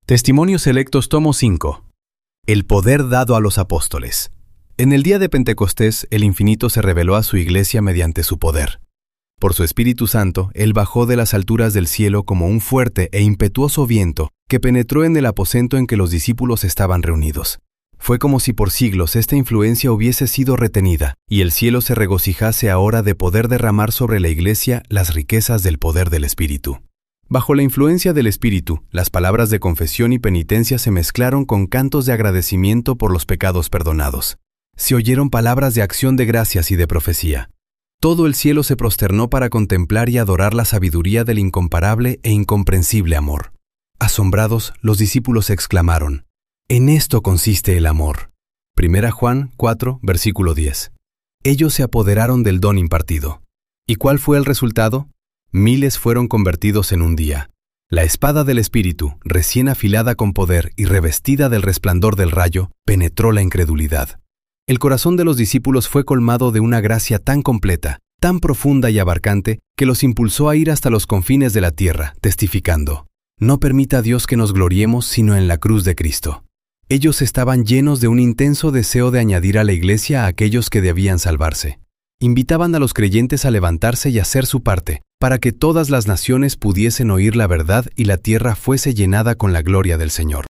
Testimonios Selectos, tomo 5. El poder dado a los apóstoles. En el día de Pentecostés, el Infinito se reveló a su iglesia mediante su poder. Por su Espíritu Santo, Él bajó de las alturas del cielo como un fuerte e impetuoso viento que penetró en el aposento en que los discípulos estaban reunidos. Fue como si por siglos esta influencia hubiese sido retenida y el cielo se regocijase ahora de poder derramar sobre la iglesia las riquezas del poder del Espíritu. Bajo la influencia del Espíritu, las palabras de confesión y penitencia se mezclaron con cantos de agradecimiento por los pecados perdonados. Se oyeron palabras de acción de gracias y de profecía. Todo el cielo se prosternó para contemplar y adorar la sabiduría del incomparable e incomprensible amor. Asombrados, los discípulos exclamaron: «En esto consiste el amor». 1 Juan 4, versículo 10. Ellos se apoderaron del don impartido. ¿Y cuál fue el resultado? Miles fueron convertidos en un día. La espada del Espíritu, recién afilada con poder y revestida del resplandor del rayo, penetró la incredulidad. El corazón de los discípulos fue colmado de una gracia tan completa, tan profunda y abarcante, que los impulsó a ir hasta los confines de la tierra, testificando: «No permita Dios que nos gloriemos sino en la cruz de Cristo». Ellos estaban llenos de un intenso deseo de añadir a la iglesia a aquellos que debían salvarse. Invitaban a los creyentes a levantarse y hacer su parte, para que todas las naciones pudiesen oír la verdad y la tierra fuese llenada con la gloria del Señor.